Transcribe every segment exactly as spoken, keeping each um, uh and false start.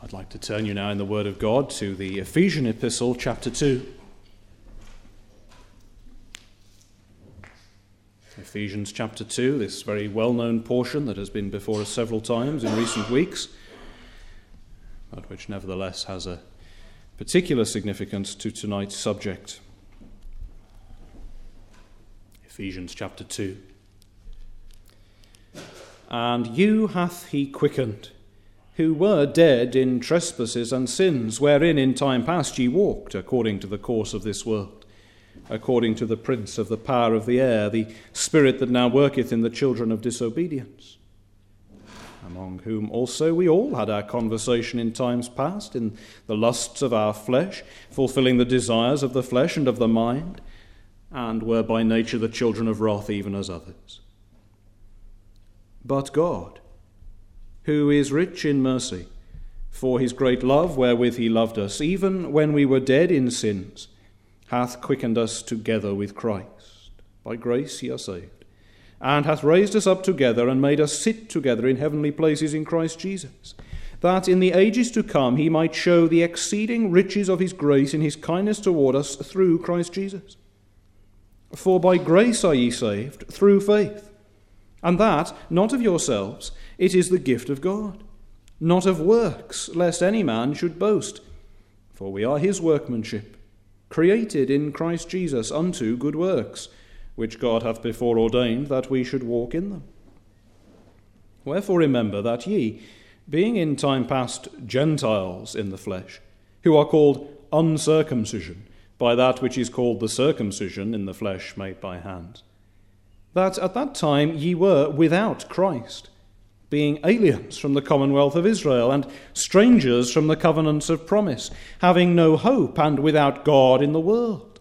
I'd like to turn you now in the Word of God to the Ephesian Epistle, chapter two. Ephesians chapter two, this very well-known portion that has been before us several times in recent weeks, but which nevertheless has a particular significance to tonight's subject. Ephesians chapter two. And you hath he quickened, who were dead in trespasses and sins, wherein in time past ye walked, according to the course of this world, according to the prince of the power of the air, the spirit that now worketh in the children of disobedience, among whom also we all had our conversation in times past, in the lusts of our flesh, fulfilling the desires of the flesh and of the mind, and were by nature the children of wrath, even as others. But God, who is rich in mercy, for his great love wherewith he loved us, even when we were dead in sins, hath quickened us together with Christ. By grace ye are saved, and hath raised us up together, and made us sit together in heavenly places in Christ Jesus, that in the ages to come he might show the exceeding riches of his grace in his kindness toward us through Christ Jesus. For by grace are ye saved, through faith, and that not of yourselves, it is the gift of God, not of works, lest any man should boast. For we are his workmanship, created in Christ Jesus unto good works, which God hath before ordained that we should walk in them. Wherefore remember that ye, being in time past Gentiles in the flesh, who are called uncircumcision, by that which is called the circumcision in the flesh made by hands, that at that time ye were without Christ, being aliens from the commonwealth of Israel, and strangers from the covenants of promise, having no hope, and without God in the world.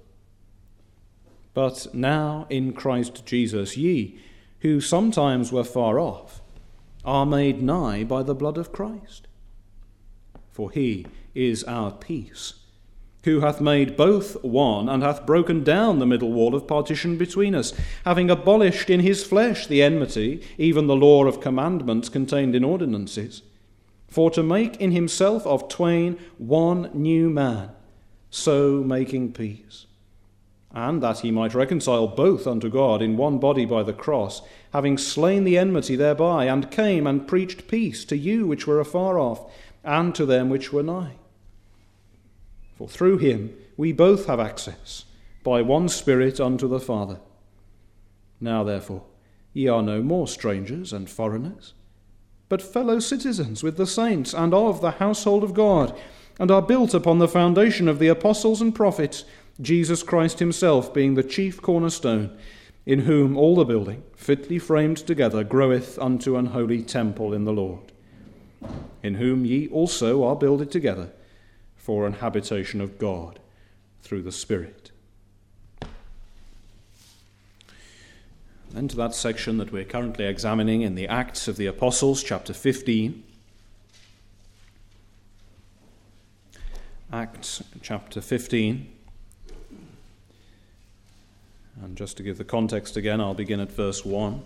But now in Christ Jesus ye, who sometimes were far off, are made nigh by the blood of Christ. For he is our peace, who hath made both one, and hath broken down the middle wall of partition between us, having abolished in his flesh the enmity, even the law of commandments contained in ordinances, for to make in himself of twain one new man, so making peace, and that he might reconcile both unto God in one body by the cross, having slain the enmity thereby, and came and preached peace to you which were afar off, and to them which were nigh. For through him we both have access by one Spirit unto the Father. Now therefore ye are no more strangers and foreigners, but fellow citizens with the saints and of the household of God, and are built upon the foundation of the apostles and prophets, Jesus Christ himself being the chief cornerstone, in whom all the building, fitly framed together, groweth unto an holy temple in the Lord, in whom ye also are builded together for an habitation of God through the Spirit. Then to that section that we're currently examining in the Acts of the Apostles, chapter fifteen. Acts chapter fifteen. And just to give the context again, I'll begin at verse one.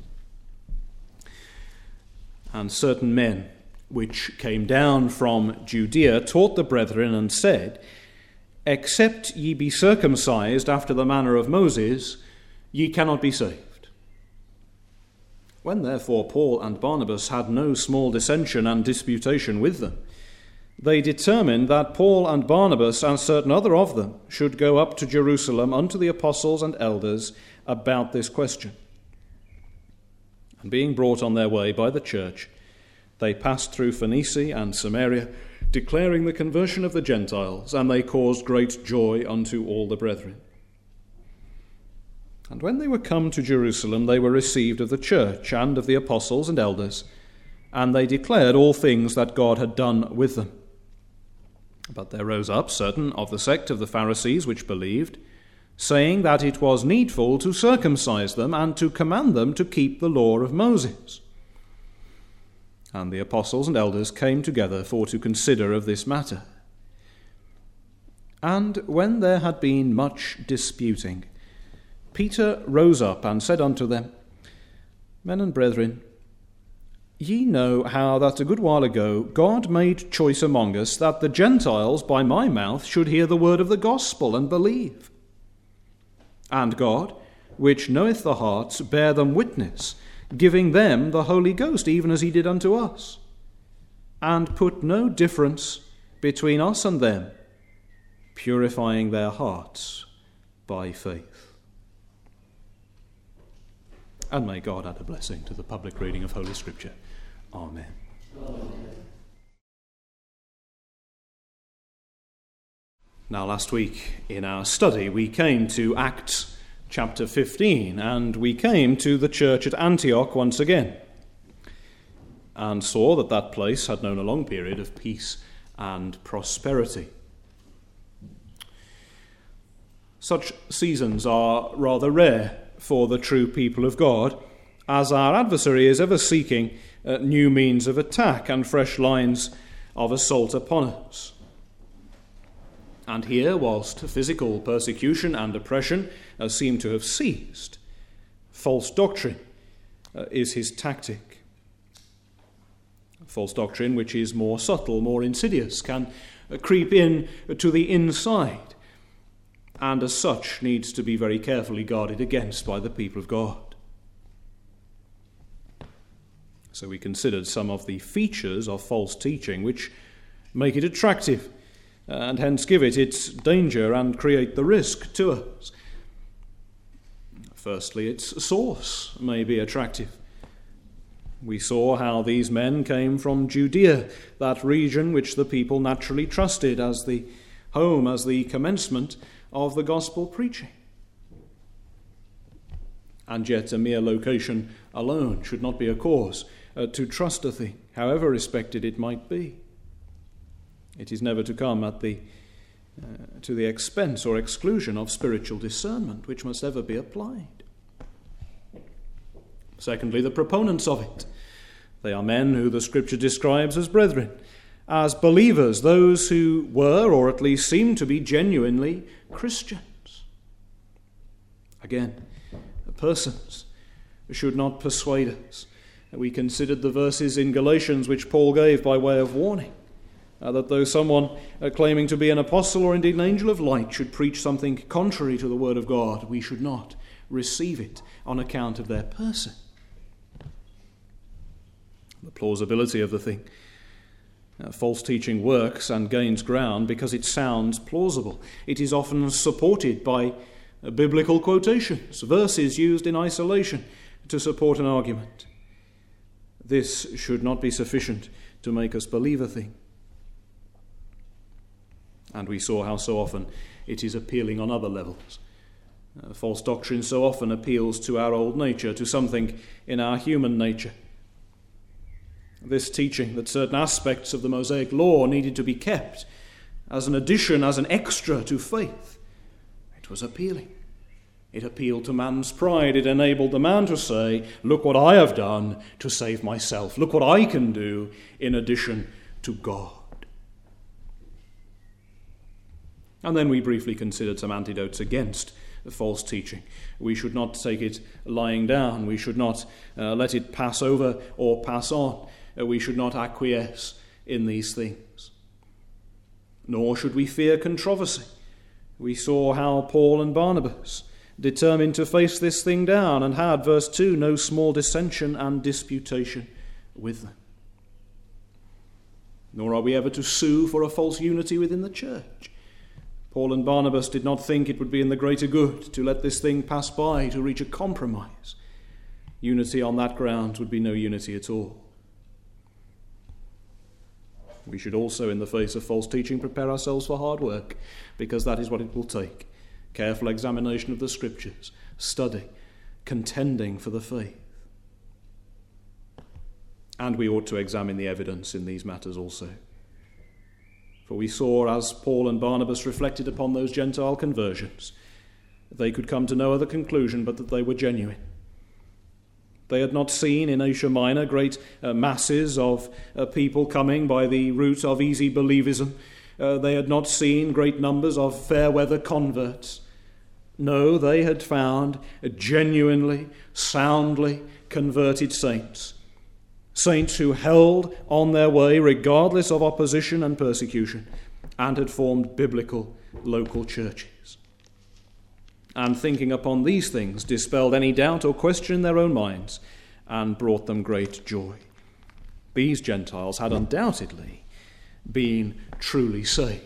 And certain men which came down from Judea taught the brethren and said, Except ye be circumcised after the manner of Moses, ye cannot be saved. When therefore Paul and Barnabas had no small dissension and disputation with them, they determined that Paul and Barnabas and certain other of them should go up to Jerusalem unto the apostles and elders about this question. And being brought on their way by the church, they passed through Phoenicia and Samaria, declaring the conversion of the Gentiles, and they caused great joy unto all the brethren. And when they were come to Jerusalem, they were received of the church and of the apostles and elders, and they declared all things that God had done with them. But there rose up certain of the sect of the Pharisees which believed, saying that it was needful to circumcise them and to command them to keep the law of Moses. And the apostles and elders came together for to consider of this matter. And when there had been much disputing, Peter rose up and said unto them, Men and brethren, Ye know how that a good while ago God made choice among us that the Gentiles by my mouth should hear the word of the gospel and believe. And God, which knoweth the hearts, bare them witness, giving them the Holy Ghost, even as he did unto us, and put no difference between us and them, purifying their hearts by faith. And may God add a blessing to the public reading of Holy Scripture. Amen. Amen. Now, last week in our study, we came to Acts chapter fifteen, and we came to the church at Antioch once again, and saw that that place had known a long period of peace and prosperity. Such seasons are rather rare for the true people of God, as our adversary is ever seeking uh, new means of attack and fresh lines of assault upon us. And here, whilst physical persecution and oppression uh, seem to have ceased, false doctrine uh, is his tactic. False doctrine, which is more subtle, more insidious, can uh, creep in to the inside, and as such needs to be very carefully guarded against by the people of God. So we considered some of the features of false teaching which make it attractive, and hence give it its danger and create the risk to us. Firstly, its source may be attractive. We saw how these men came from Judea, that region which the people naturally trusted as the home, as the commencement of the gospel preaching. And yet a mere location alone should not be a cause uh, to trust a thing, however respected it might be. It is never to come at the uh, to the expense or exclusion of spiritual discernment, which must ever be applied. Secondly, the proponents of it. They are men who the Scripture describes as brethren, as believers, those who were, or at least seemed to be, genuinely Christians. Again, persons should not persuade us. We considered the verses in Galatians which Paul gave by way of warning, uh, that though someone uh, claiming to be an apostle or indeed an angel of light should preach something contrary to the word of God, we should not receive it on account of their person. The plausibility of the thing. Uh, false teaching works and gains ground because it sounds plausible. It is often supported by uh, biblical quotations, verses used in isolation to support an argument. This should not be sufficient to make us believe a thing. And we saw how so often it is appealing on other levels. Uh, false doctrine so often appeals to our old nature, to something in our human nature. This teaching that certain aspects of the Mosaic law needed to be kept as an addition, as an extra to faith, it was appealing. It appealed to man's pride. It enabled the man to say, look what I have done to save myself. Look what I can do in addition to God. And then we briefly considered some antidotes against false teaching. We should not take it lying down. We should not uh, let it pass over or pass on. Uh, we should not acquiesce in these things. Nor should we fear controversy. We saw how Paul and Barnabas determined to face this thing down and had, verse two, no small dissension and disputation with them. Nor are we ever to sue for a false unity within the church. Paul and Barnabas did not think it would be in the greater good to let this thing pass by, to reach a compromise. Unity on that ground would be no unity at all. We should also, in the face of false teaching, prepare ourselves for hard work, because that is what it will take. Careful examination of the Scriptures, study, contending for the faith. And we ought to examine the evidence in these matters also. For we saw, as Paul and Barnabas reflected upon those Gentile conversions, they could come to no other conclusion but that they were genuine. They had not seen in Asia Minor great uh, masses of uh, people coming by the route of easy believism. Uh, they had not seen great numbers of fair-weather converts. No, they had found genuinely, soundly converted saints saints who held on their way regardless of opposition and persecution, and had formed biblical local churches. And thinking upon these things dispelled any doubt or question in their own minds and brought them great joy. These Gentiles had undoubtedly been truly saved.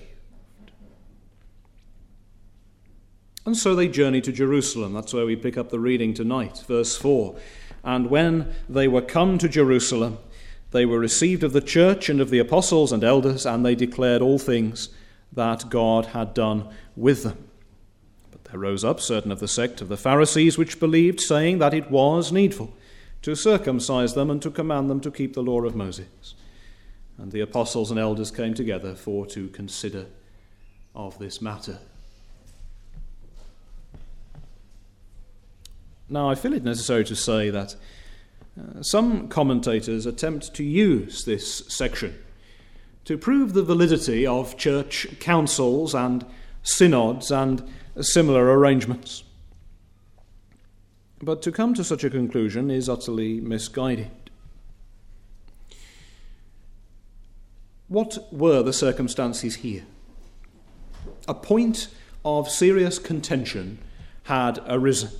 And so they journeyed to Jerusalem. That's where we pick up the reading tonight, verse four. And when they were come to Jerusalem, they were received of the church and of the apostles and elders, and they declared all things that God had done with them. But there rose up certain of the sect of the Pharisees which believed, saying that it was needful to circumcise them and to command them to keep the law of Moses. And the apostles and elders came together for to consider of this matter. Now, I feel it necessary to say that uh, some commentators attempt to use this section to prove the validity of church councils and synods and similar arrangements. But to come to such a conclusion is utterly misguided. What were the circumstances here? A point of serious contention had arisen,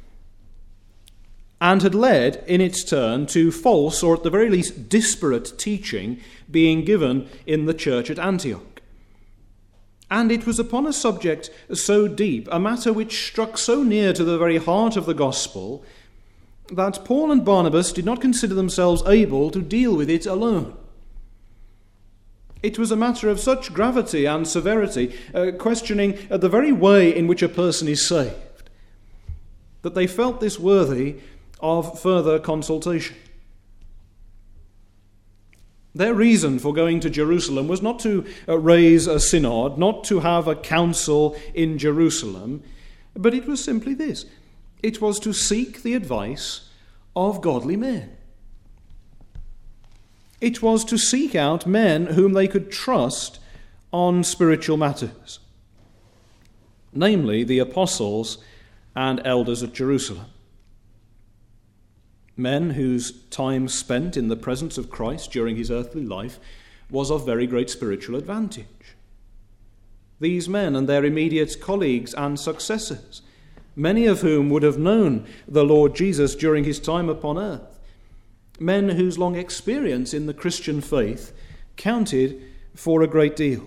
and had led, in its turn, to false, or at the very least disparate, teaching being given in the church at Antioch. And it was upon a subject so deep, a matter which struck so near to the very heart of the gospel, that Paul and Barnabas did not consider themselves able to deal with it alone. It was a matter of such gravity and severity, uh, questioning uh, the very way in which a person is saved, that they felt this worthy of further consultation. Their reason for going to Jerusalem was not to uh, raise a synod, not to have a council in Jerusalem, but it was simply this. It was to seek the advice of godly men. It was to seek out men whom they could trust on spiritual matters, namely the apostles and elders at Jerusalem. Men whose time spent in the presence of Christ during his earthly life was of very great spiritual advantage. These men and their immediate colleagues and successors, many of whom would have known the Lord Jesus during his time upon earth, men whose long experience in the Christian faith counted for a great deal.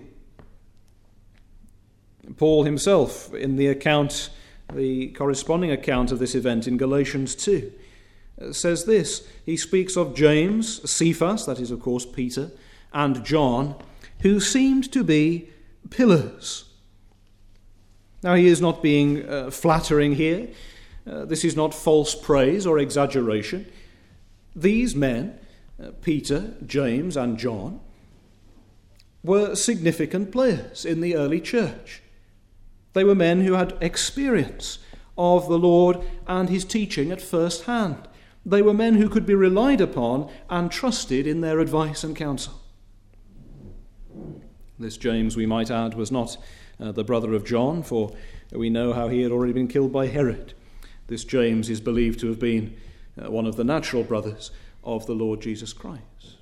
Paul himself, in the account, the corresponding account of this event in Galatians two, says this. He speaks of James, Cephas, that is of course Peter, and John, who seemed to be pillars. Now he is not being uh, flattering here. Uh, this is not false praise or exaggeration. These men, uh, Peter, James, and John, were significant players in the early church. They were men who had experience of the Lord and his teaching at first hand. They were men who could be relied upon and trusted in their advice and counsel. This James, we might add, was not uh, the brother of John, for we know how he had already been killed by Herod. This James is believed to have been uh, one of the natural brothers of the Lord Jesus Christ.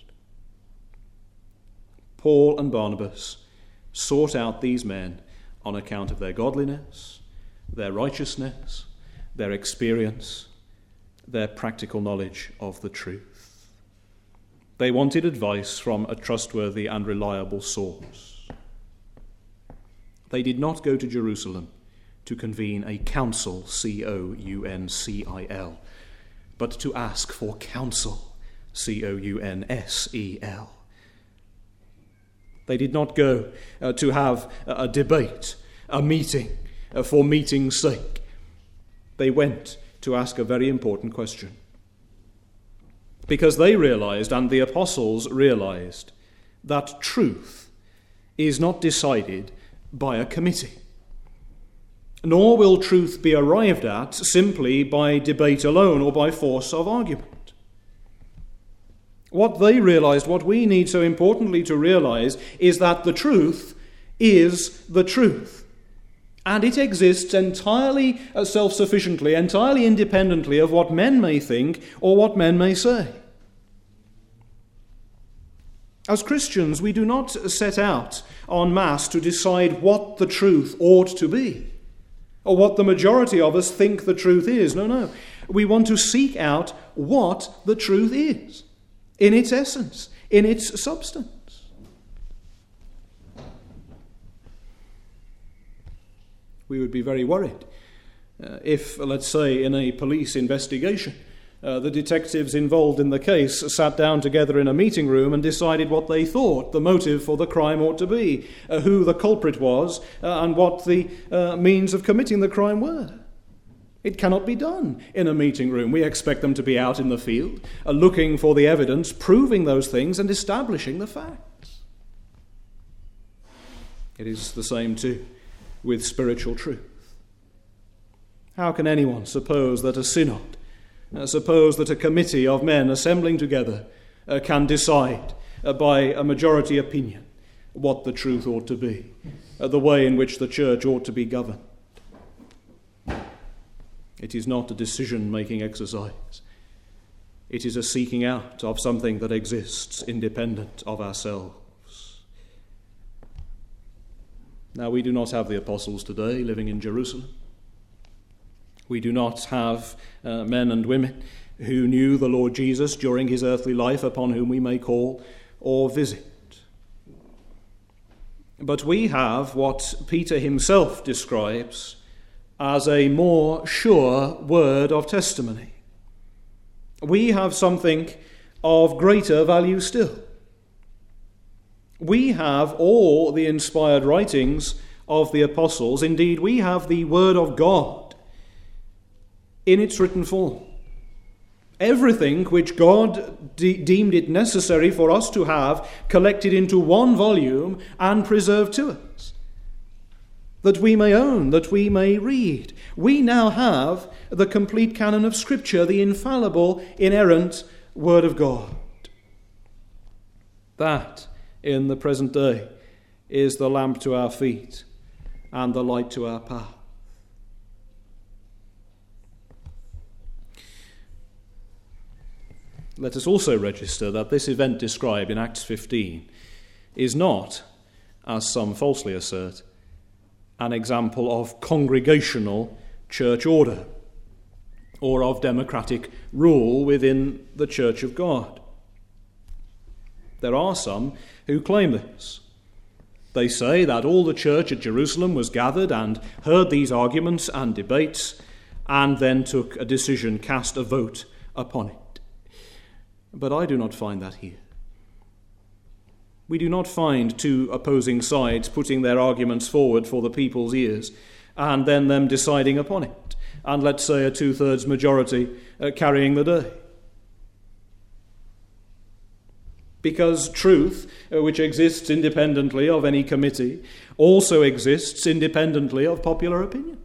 Paul and Barnabas sought out these men on account of their godliness, their righteousness, their experience, their practical knowledge of the truth. They wanted advice from a trustworthy and reliable source. They did not go to Jerusalem to convene a council, C O U N C I L, but to ask for counsel, C O U N S E L. They did not go uh, to have a debate, a meeting, uh, for meeting's sake. They went to ask a very important question. Because they realized, and the apostles realized, that truth is not decided by a committee. Nor will truth be arrived at simply by debate alone or by force of argument. What they realized, what we need so importantly to realize, is that the truth is the truth. And it exists entirely self-sufficiently, entirely independently of what men may think or what men may say. As Christians, we do not set out en masse to decide what the truth ought to be, or what the majority of us think the truth is. No, no. We want to seek out what the truth is, in its essence, in its substance. We would be very worried uh, if, let's say, in a police investigation, Uh, the detectives involved in the case sat down together in a meeting room and decided what they thought the motive for the crime ought to be, uh, who the culprit was, uh, and what the uh, means of committing the crime were. It cannot be done in a meeting room. We expect them to be out in the field, uh, looking for the evidence, proving those things and establishing the facts. It is the same too with spiritual truth. How can anyone suppose that a synod, Uh, suppose that a committee of men assembling together uh, can decide uh, by a majority opinion what the truth ought to be, uh, the way in which the church ought to be governed? It is not a decision-making exercise. It is a seeking out of something that exists independent of ourselves. Now, we do not have the apostles today living in Jerusalem. We do not have uh, men and women who knew the Lord Jesus during his earthly life upon whom we may call or visit. But we have what Peter himself describes as a more sure word of testimony. We have something of greater value still. We have all the inspired writings of the apostles. Indeed, we have the Word of God in its written form. Everything which God de- deemed it necessary for us to have collected into one volume and preserved to us, that we may own, that we may read. We now have the complete canon of Scripture, the infallible, inerrant Word of God. That, in the present day, is the lamp to our feet and the light to our path. Let us also register that this event described in Acts fifteen is not, as some falsely assert, an example of congregational church order or of democratic rule within the Church of God. There are some who claim this. They say that all the church at Jerusalem was gathered and heard these arguments and debates and then took a decision, cast a vote upon it. But I do not find that here. We do not find two opposing sides putting their arguments forward for the people's ears and then them deciding upon it, and let's say a two-thirds majority uh, carrying the day. Because truth, uh, which exists independently of any committee, also exists independently of popular opinion.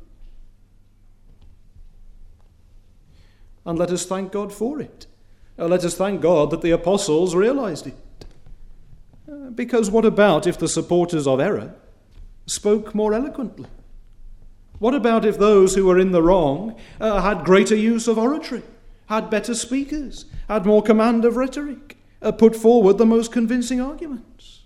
And let us thank God for it. Uh, let us thank God that the apostles realized it. Uh, because what about if the supporters of error spoke more eloquently? What about if those who were in the wrong uh, had greater use of oratory, had better speakers, had more command of rhetoric, uh, put forward the most convincing arguments?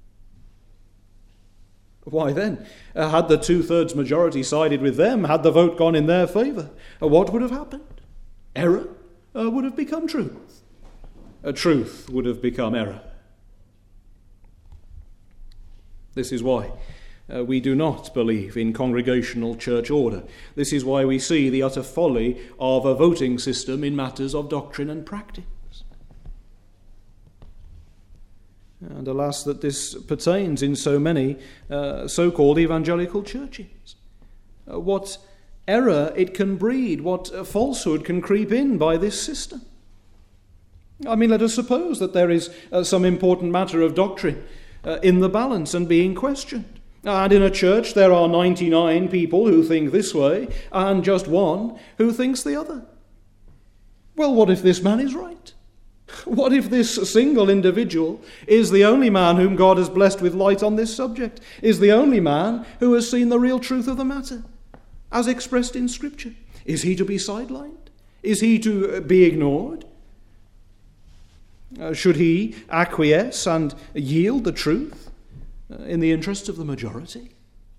Why then, uh, had the two-thirds majority sided with them, had the vote gone in their favour, uh, what would have happened? Error Uh, would have become truth. A truth would have become error. This is why uh, we do not believe in congregational church order. This is why we see the utter folly of a voting system in matters of doctrine and practice. And alas, that this pertains in so many uh, so-called evangelical churches. Uh, what error it can breed, what falsehood can creep in by this system. I mean, let us suppose that there is uh, some important matter of doctrine uh, in the balance and being questioned. And in a church there are ninety-nine people who think this way and just one who thinks the other. Well, what if this man is right? What if this single individual is the only man whom God has blessed with light on this subject, is the only man who has seen the real truth of the matter, as expressed in Scripture? Is he to be sidelined? Is he to be ignored? Uh, should he acquiesce and yield the truth uh, in the interest of the majority?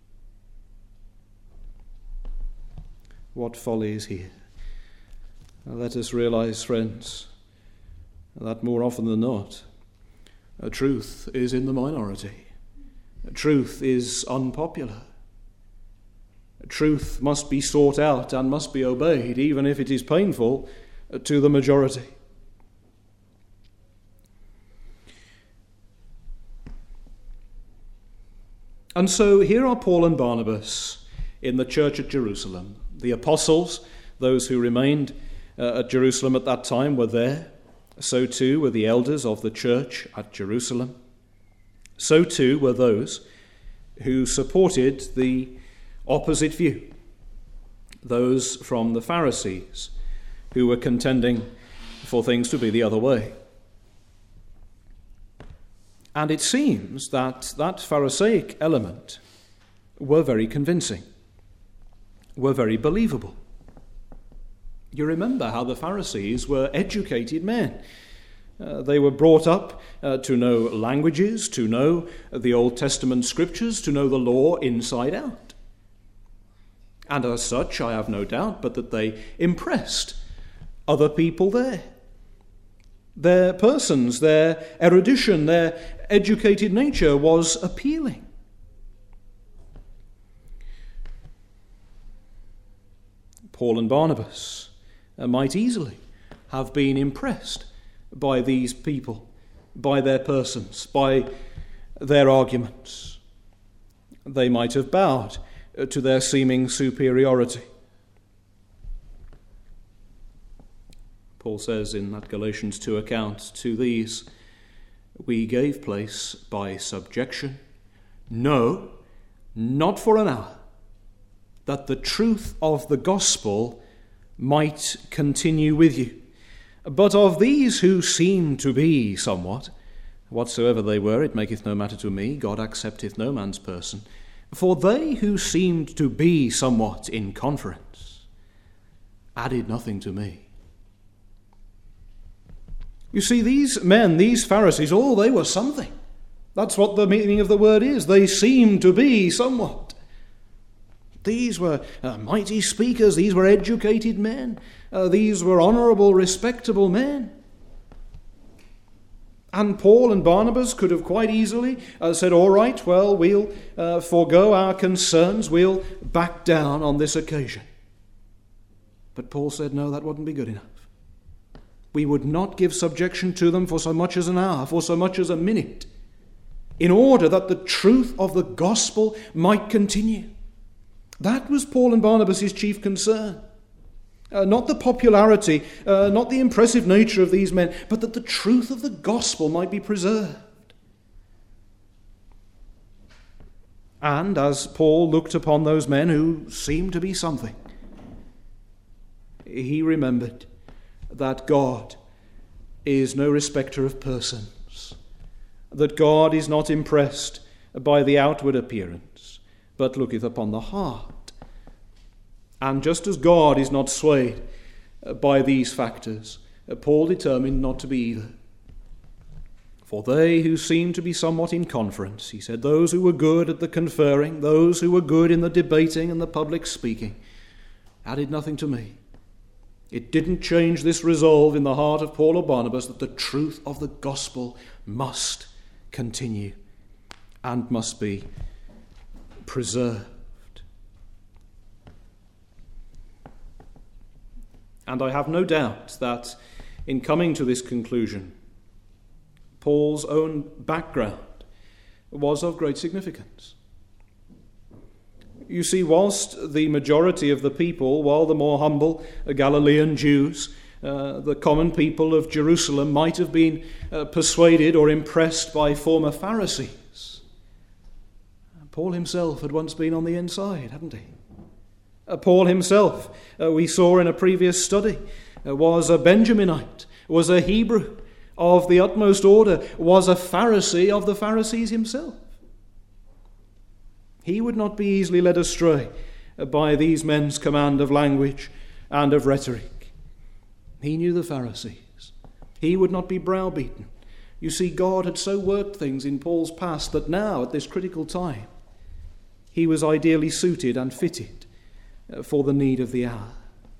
What folly is here? Uh, let us realize, friends, that more often than not, uh, truth is in the minority. Uh, truth is unpopular. Uh, truth must be sought out and must be obeyed, even if it is painful uh, to the majority. And so here are Paul and Barnabas in the church at Jerusalem. The apostles, those who remained uh, at Jerusalem at that time, were there. So too were the elders of the church at Jerusalem. So too were those who supported the opposite view, those from the Pharisees who were contending for things to be the other way. And it seems that that Pharisaic element were very convincing, were very believable. You remember how the Pharisees were educated men. Uh, they were brought up uh, to know languages, to know the Old Testament scriptures, to know the law inside out. And as such, I have no doubt but that they impressed other people there. Their persons, their erudition, their educated nature was appealing. Paul and Barnabas might easily have been impressed by these people, by their persons, by their arguments. They might have bowed to their seeming superiority. Paul says in that Galatians two account, to these we gave place by subjection, no, not for an hour, that the truth of the gospel might continue with you. But of these who seem to be somewhat, whatsoever they were, it maketh no matter to me, God accepteth no man's person. For they who seemed to be somewhat in conference added nothing to me. You see, these men, these Pharisees, oh, they were something. That's what the meaning of the word is. They seemed to be somewhat. These were uh, mighty speakers. These were educated men. Uh, these were honourable, respectable men. And Paul and Barnabas could have quite easily uh, said, all right, well, we'll uh, forego our concerns. We'll back down on this occasion. But Paul said, no, that wouldn't be good enough. We would not give subjection to them for so much as an hour, for so much as a minute, in order that the truth of the gospel might continue. That was Paul and Barnabas' chief concern. Uh, not the popularity, uh, not the impressive nature of these men, but that the truth of the gospel might be preserved. And as Paul looked upon those men who seemed to be something, he remembered that God is no respecter of persons, that God is not impressed by the outward appearance, but looketh upon the heart. And just as God is not swayed by these factors, Paul determined not to be either. For they who seemed to be somewhat in conference, he said, those who were good at the conferring, those who were good in the debating and the public speaking, added nothing to me. It didn't change this resolve in the heart of Paul or Barnabas that the truth of the gospel must continue and must be preserved. And I have no doubt that in coming to this conclusion, Paul's own background was of great significance. You see, whilst the majority of the people, while the more humble Galilean Jews, uh, the common people of Jerusalem might have been uh, persuaded or impressed by former Pharisees, Paul himself had once been on the inside, hadn't he? Uh, Paul himself, uh, we saw in a previous study, uh, was a Benjaminite, was a Hebrew of the utmost order, was a Pharisee of the Pharisees himself. He would not be easily led astray by these men's command of language and of rhetoric. He knew the Pharisees. He would not be browbeaten. You see, God had so worked things in Paul's past that now, at this critical time, he was ideally suited and fitted for the need of the hour.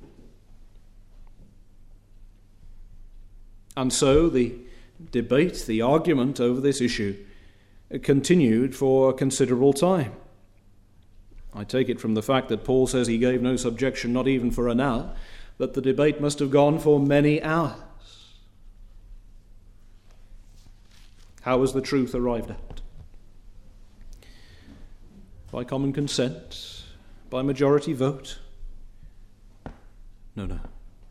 And so the debate, the argument over this issue continued for a considerable time. I take it from the fact that Paul says he gave no subjection, not even for an hour, that the debate must have gone for many hours. How was the truth arrived at? By common consent? By majority vote? No, no.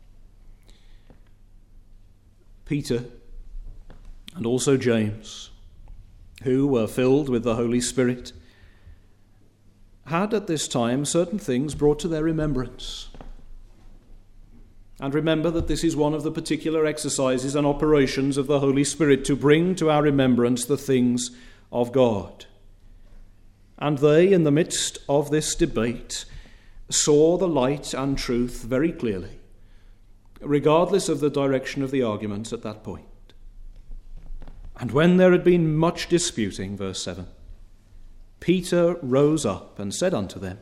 Peter and also James, who were filled with the Holy Spirit, had at this time certain things brought to their remembrance. And remember that this is one of the particular exercises and operations of the Holy Spirit, to bring to our remembrance the things of God. And they, in the midst of this debate, saw the light and truth very clearly, regardless of the direction of the arguments at that point. And when there had been much disputing, verse seven, Peter rose up and said unto them,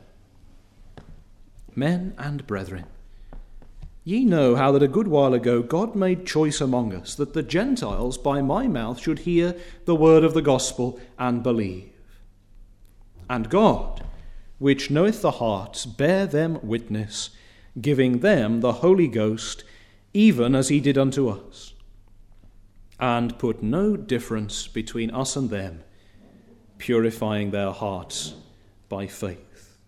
Men and brethren, ye know how that a good while ago God made choice among us, that the Gentiles by my mouth should hear the word of the gospel and believe. And God, which knoweth the hearts, bare them witness, giving them the Holy Ghost, even as he did unto us, and put no difference between us and them, purifying their hearts by faith.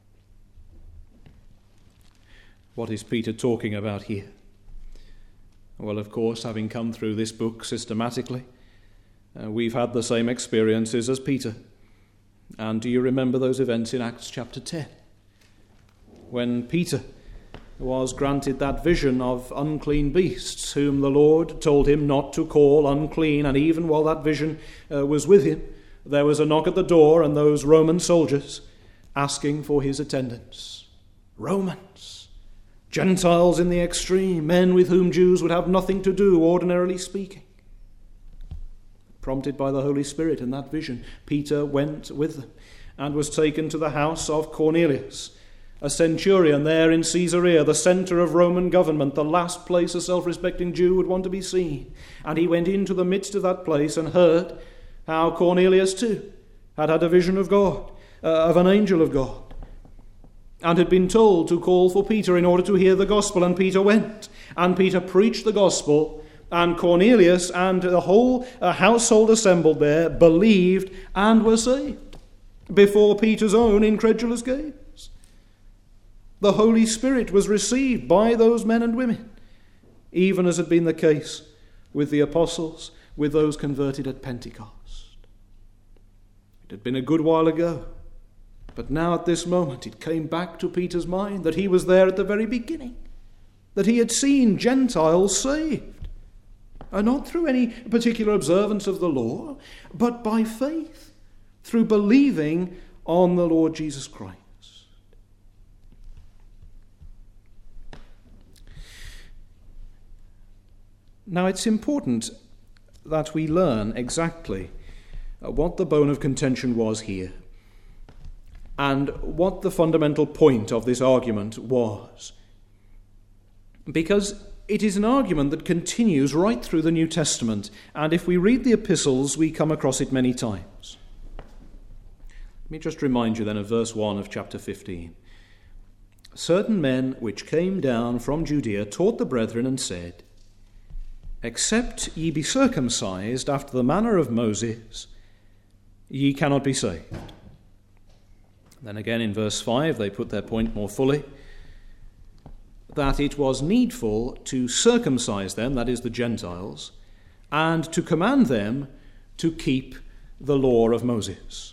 What is Peter talking about here? Well, of course, having come through this book systematically, uh, we've had the same experiences as Peter. And do you remember those events in Acts chapter ten? When Peter was granted that vision of unclean beasts, whom the Lord told him not to call unclean, and even while that vision uh, was with him, there was a knock at the door, and those Roman soldiers asking for his attendance. Romans, Gentiles in the extreme, men with whom Jews would have nothing to do, ordinarily speaking. Prompted by the Holy Spirit in that vision, Peter went with them and was taken to the house of Cornelius, a centurion there in Caesarea, the centre of Roman government, the last place a self-respecting Jew would want to be seen. And he went into the midst of that place and heard how Cornelius too had had a vision of God, uh, of an angel of God, and had been told to call for Peter in order to hear the gospel. And Peter went, and Peter preached the gospel, and Cornelius and the whole uh, household assembled there believed and were saved before Peter's own incredulous gaze. The Holy Spirit was received by those men and women, even as had been the case with the apostles, with those converted at Pentecost. It had been a good while ago, but now at this moment it came back to Peter's mind that he was there at the very beginning, that he had seen Gentiles saved, and not through any particular observance of the law, but by faith, through believing on the Lord Jesus Christ. Now, it's important that we learn exactly what the bone of contention was here and what the fundamental point of this argument was, because it is an argument that continues right through the New Testament, and if we read the epistles, we come across it many times. Let me just remind you then of verse one of chapter fifteen. Certain men which came down from Judea taught the brethren and said, Except ye be circumcised after the manner of Moses, ye cannot be saved. Then again in verse five they put their point more fully, that it was needful to circumcise them, that is the Gentiles, and to command them to keep the law of Moses.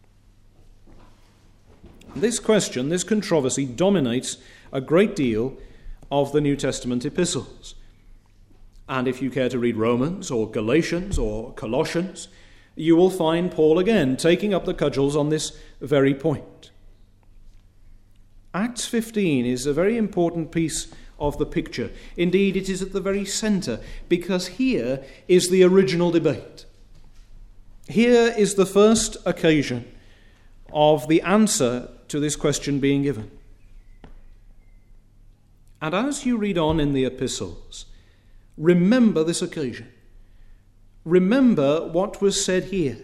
This question, this controversy, dominates a great deal of the New Testament epistles. And if you care to read Romans or Galatians or Colossians, you will find Paul again taking up the cudgels on this very point. Acts fifteen is a very important piece of the picture. Indeed, it is at the very centre, because here is the original debate. Here is the first occasion of the answer to this question being given. And as you read on in the epistles, remember this occasion. Remember what was said here.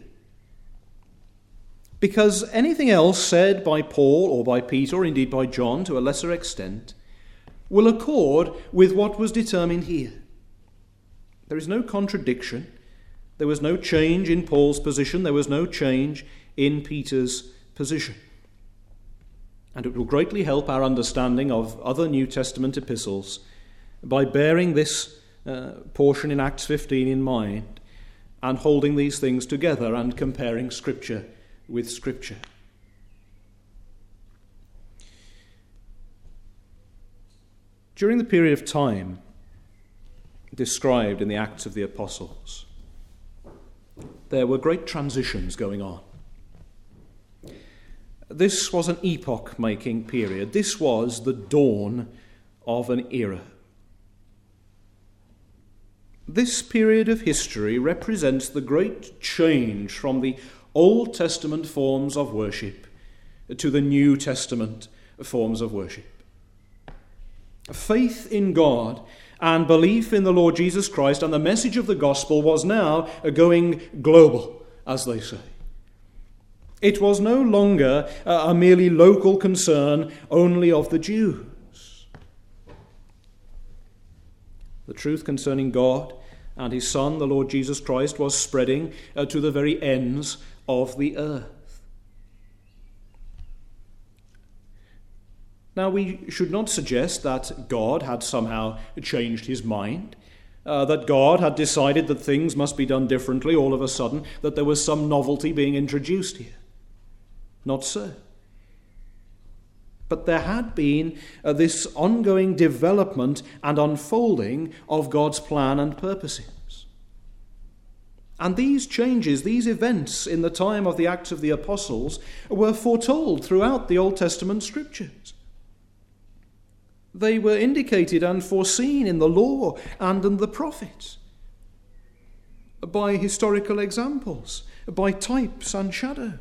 Because anything else said by Paul or by Peter, or indeed by John to a lesser extent, will accord with what was determined here. There is no contradiction. There was no change in Paul's position. There was no change in Peter's position. And it will greatly help our understanding of other New Testament epistles by bearing this uh, portion in Acts fifteen in mind and holding these things together and comparing Scripture with Scripture. During the period of time described in the Acts of the Apostles, there were great transitions going on. This was an epoch-making period. This was the dawn of an era. This period of history represents the great change from the Old Testament forms of worship to the New Testament forms of worship. Faith in God and belief in the Lord Jesus Christ and the message of the gospel was now going global, as they say. It was no longer a merely local concern only of the Jews. The truth concerning God and his Son, the Lord Jesus Christ, was spreading uh, to the very ends of the earth. Now, we should not suggest that God had somehow changed his mind, uh, that God had decided that things must be done differently all of a sudden, that there was some novelty being introduced here. Not so. But there had been uh, this ongoing development and unfolding of God's plan and purposes. And these changes, these events in the time of the Acts of the Apostles were foretold throughout the Old Testament Scriptures. They were indicated and foreseen in the law and in the prophets, by historical examples, by types and shadows.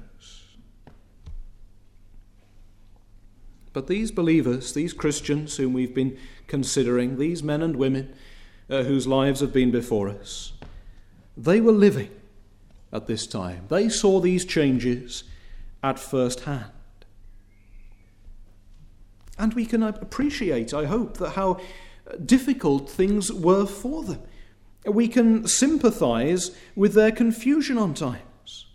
But these believers, these Christians whom we've been considering, these men and women uh, whose lives have been before us, they were living at this time. They saw these changes at first hand. And we can appreciate, I hope, that how difficult things were for them. We can sympathize with their confusion on times.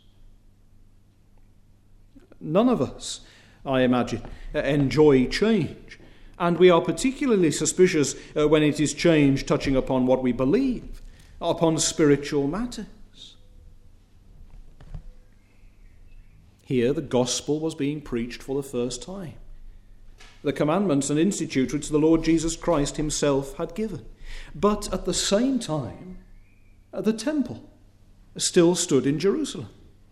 None of us, I imagine, enjoy change. And we are particularly suspicious uh, when it is change touching upon what we believe, upon spiritual matters. Here the gospel was being preached for the first time. The commandments and institutes which the Lord Jesus Christ himself had given. But at the same time, the temple still stood in Jerusalem.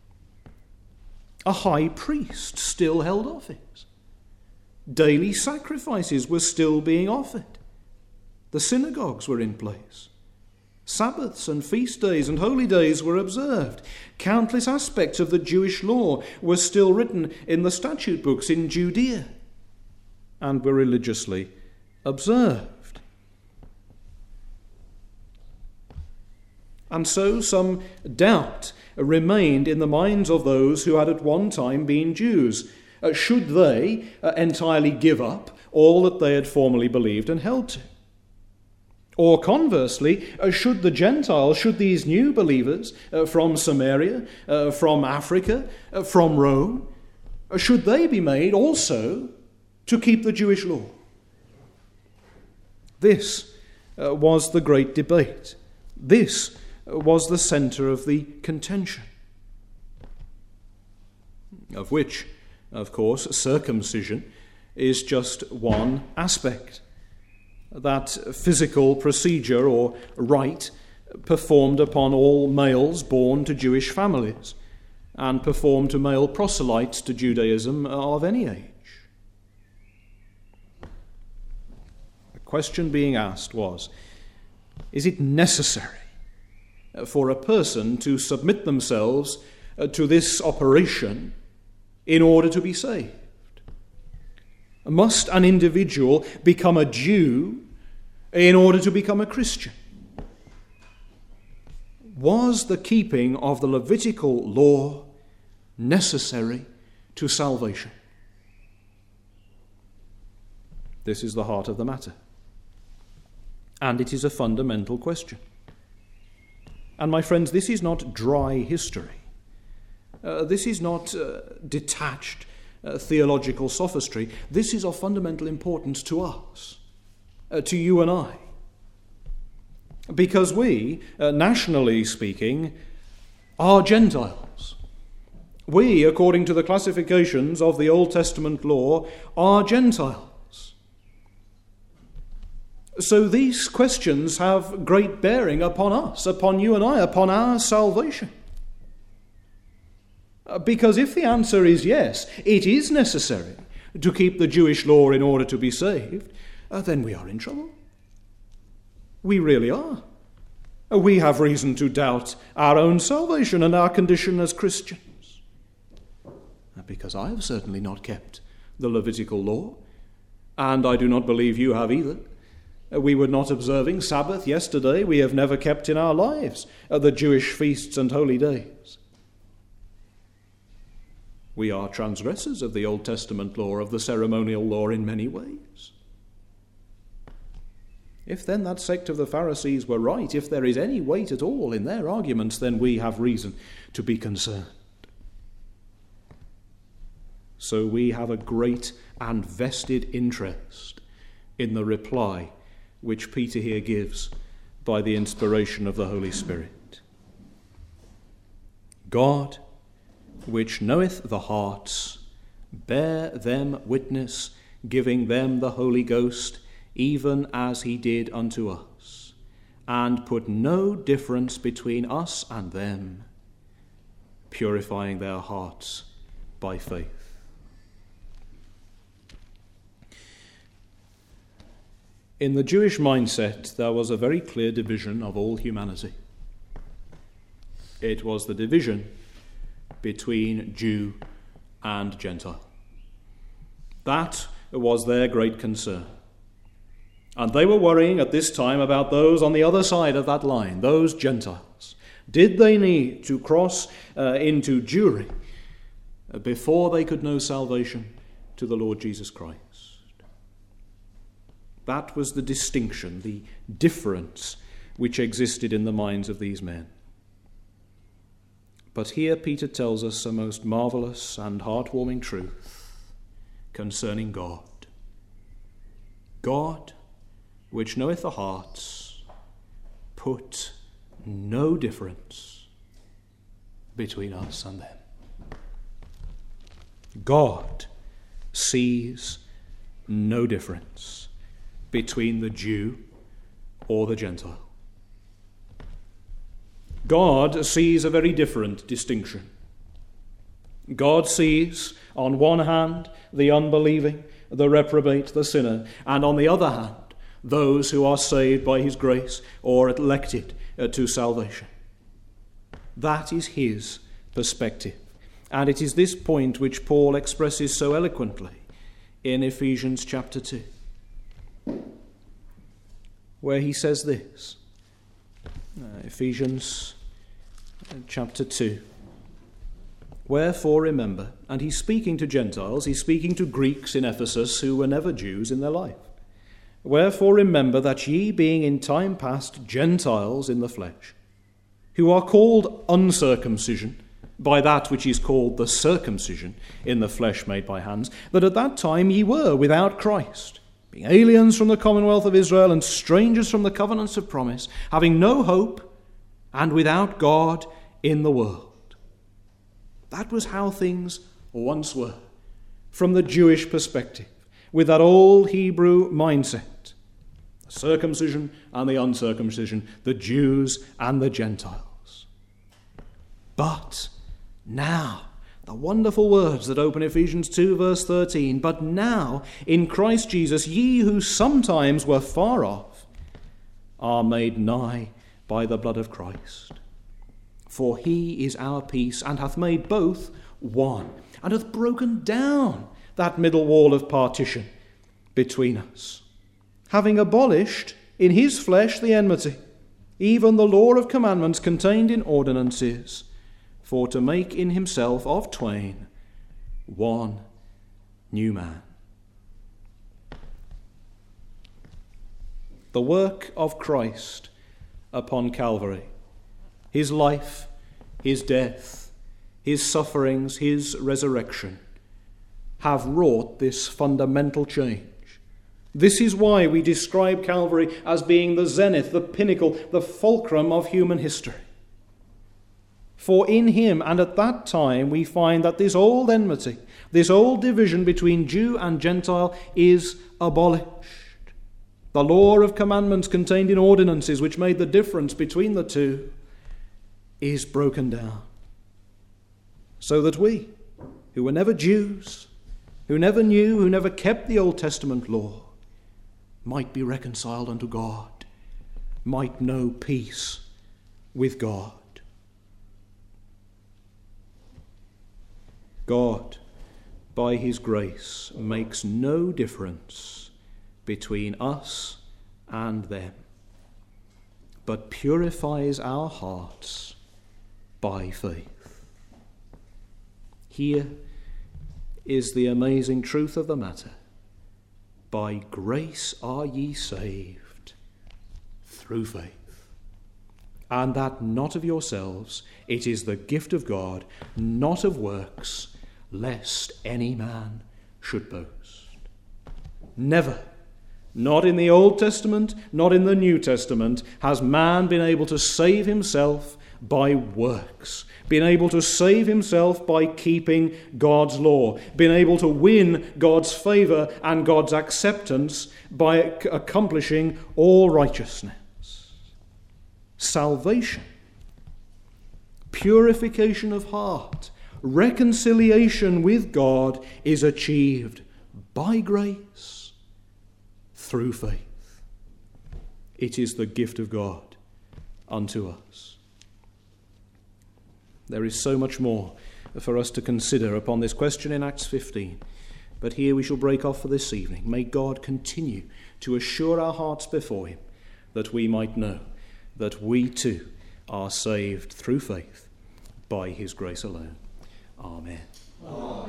A high priest still held office. Daily sacrifices were still being offered. The synagogues were in place. Sabbaths and feast days and holy days were observed. Countless aspects of the Jewish law were still written in the statute books in Judea and were religiously observed. And so some doubt remained in the minds of those who had at one time been Jews. Uh, should they uh, entirely give up all that they had formerly believed and held to? Or conversely, uh, should the Gentiles, should these new believers uh, from Samaria, uh, from Africa, uh, from Rome, uh, should they be made also to keep the Jewish law? This uh, was the great debate. This uh, was the centre of the contention, of which, of course, circumcision is just one aspect. That physical procedure or rite performed upon all males born to Jewish families and performed to male proselytes to Judaism of any age. question being asked was, is it necessary for a person to submit themselves to this operation in order to be saved? Must an individual become a Jew in order to become a Christian? Was the keeping of the Levitical law necessary to salvation? This is the heart of the matter. And it is a fundamental question. And my friends, this is not dry history. Uh, this is not uh, detached uh, theological sophistry. This is of fundamental importance to us, uh, to you and I. Because we, uh, nationally speaking, are Gentiles. We, according to the classifications of the Old Testament law, are Gentiles. So these questions have great bearing upon us, upon you and I, upon our salvation. Because if the answer is yes, it is necessary to keep the Jewish law in order to be saved, uh, then we are in trouble. We really are. We have reason to doubt our own salvation and our condition as Christians. Because I have certainly not kept the Levitical law, and I do not believe you have either. We were not observing Sabbath yesterday. We have never kept in our lives the Jewish feasts and holy days. We are transgressors of the Old Testament law, of the ceremonial law in many ways. If then that sect of the Pharisees were right, if there is any weight at all in their arguments, then we have reason to be concerned. So we have a great and vested interest in the reply which Peter here gives by the inspiration of the Holy Spirit. God, which knoweth the hearts, bear them witness, giving them the Holy Ghost, even as he did unto us, and put no difference between us and them, purifying their hearts by faith. In the Jewish mindset, there was a very clear division of all humanity. It was the division between Jew and Gentile. That was their great concern. And they were worrying at this time about those on the other side of that line, those Gentiles. Did they need to cross uh, into Jewry before they could know salvation to the Lord Jesus Christ? That was the distinction, the difference which existed in the minds of these men. But here Peter tells us a most marvelous and heartwarming truth concerning God. God, which knoweth the hearts, put no difference between us and them. God sees no difference between the Jew or the Gentile. God sees a very different distinction. God sees, on one hand, the unbelieving, the reprobate, the sinner, and on the other hand, those who are saved by his grace or elected uh, to salvation. That is his perspective. And it is this point which Paul expresses so eloquently in Ephesians chapter two, where he says this. Uh, Ephesians chapter two. Wherefore remember, and he's speaking to Gentiles, he's speaking to Greeks in Ephesus who were never Jews in their life. Wherefore remember that ye, being in time past Gentiles in the flesh, who are called uncircumcision by that which is called the circumcision in the flesh made by hands, that at that time ye were without Christ, being aliens from the commonwealth of Israel and strangers from the covenants of promise, having no hope and without God in the world. That was how things once were, from the Jewish perspective, with that old Hebrew mindset. The circumcision and the uncircumcision, the Jews and the Gentiles. But now The wonderful words that open Ephesians two verse thirteen. But now in Christ Jesus ye who sometimes were far off are made nigh by the blood of Christ. For he is our peace, and hath made both one, and hath broken down that middle wall of partition between us, having abolished in his flesh the enmity, even the law of commandments contained in ordinances, for to make in himself of twain one new man. The work of Christ upon Calvary, his life, his death, his sufferings, his resurrection, have wrought this fundamental change. This is why we describe Calvary as being the zenith, the pinnacle, the fulcrum of human history. For in him and at that time we find that this old enmity, this old division between Jew and Gentile is abolished. The law of commandments contained in ordinances, which made the difference between the two, is broken down. So that we, who were never Jews, who never knew, who never kept the Old Testament law, might be reconciled unto God, might know peace with God. God, by his grace, makes no difference between us and them, but purifies our hearts by faith. Here is the amazing truth of the matter. By grace are ye saved, through faith. And that not of yourselves, it is the gift of God, not of works, lest any man should boast. Never, not in the Old Testament, not in the New Testament, has man been able to save himself by works, been able to save himself by keeping God's law, been able to win God's favour and God's acceptance by accomplishing all righteousness. Salvation, purification of heart, reconciliation with God is achieved by grace through faith. It is the gift of God unto us. There is so much more for us to consider upon this question in Acts fifteen, but here we shall break off for this evening. May God continue to assure our hearts before him, that we might know that we too are saved through faith by his grace alone. Amen. Amen.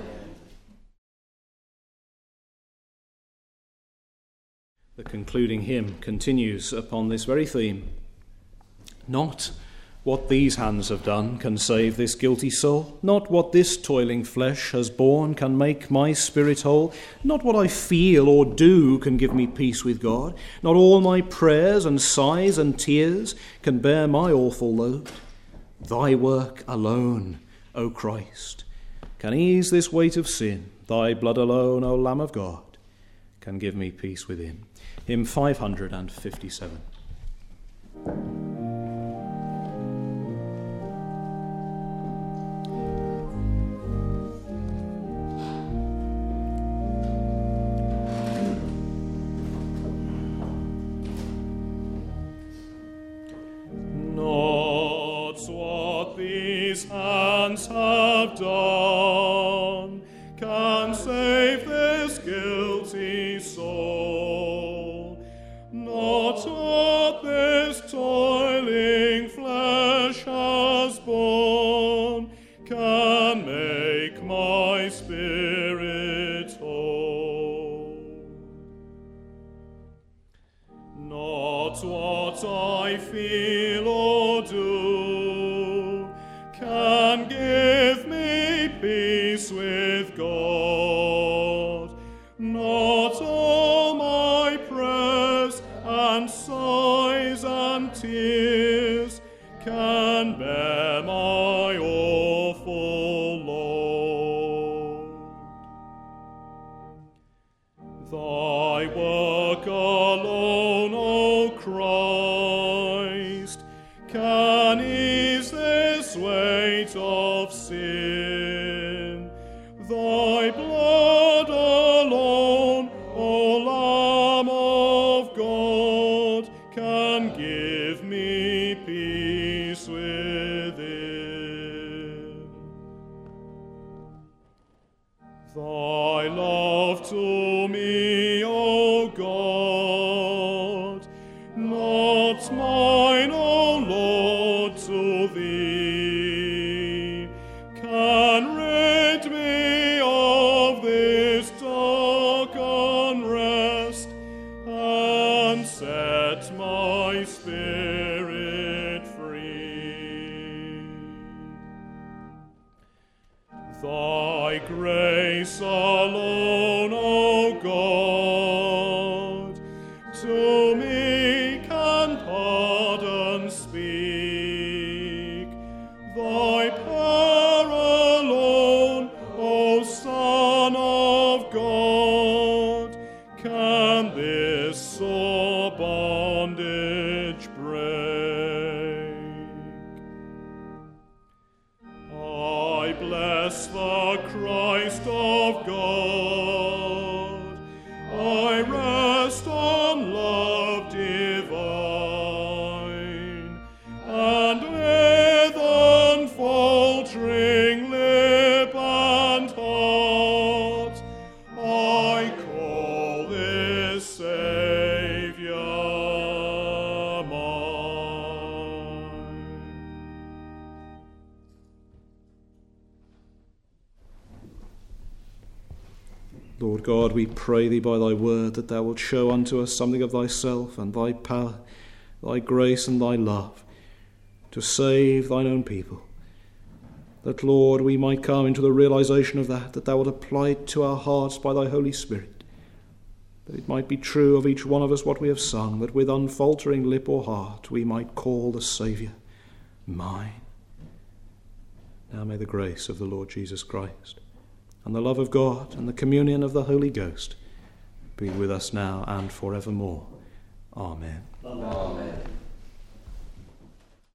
The concluding hymn continues upon this very theme. Not what these hands have done can save this guilty soul. Not what this toiling flesh has borne can make my spirit whole. Not what I feel or do can give me peace with God. Not all my prayers and sighs and tears can bear my awful load. Thy work alone, O Christ, can ease this weight of sin. Thy blood alone, O Lamb of God, can give me peace within. Hymn five hundred fifty-seven. Not what these hands have done can save this guilty soul. Not what this toiling flesh has borne can make my spirit whole. Not what I feel or do can give me peace with God. Not all my prayers and sighs and tears can bear my awful load. Thy work alone, O Christ, can ease this weight of sin. Thy blood alone, O Lamb of God, can give me peace within. Thy love to me, O God, not mine, O Lord, to thee, can rid me of this dark unrest and set my spirit free. Thy grace alone, O God, to me can pardon speak. Thy power alone, O Son of God, can this sore bondage break. I bless the Christ of God. I rest on love divine, and with unfaltering lip and heart I call this Saviour mine. Lord God, we pray thee by thy word that thou wilt show unto us something of thyself and thy power, thy grace and thy love, to save thine own people. That, Lord, we might come into the realization of that, that thou wilt apply it to our hearts by thy Holy Spirit, that it might be true of each one of us what we have sung, that with unfaltering lip or heart we might call the Saviour mine. Now may the grace of the Lord Jesus Christ, and the love of God, and the communion of the Holy Ghost be with us now and forevermore. Amen.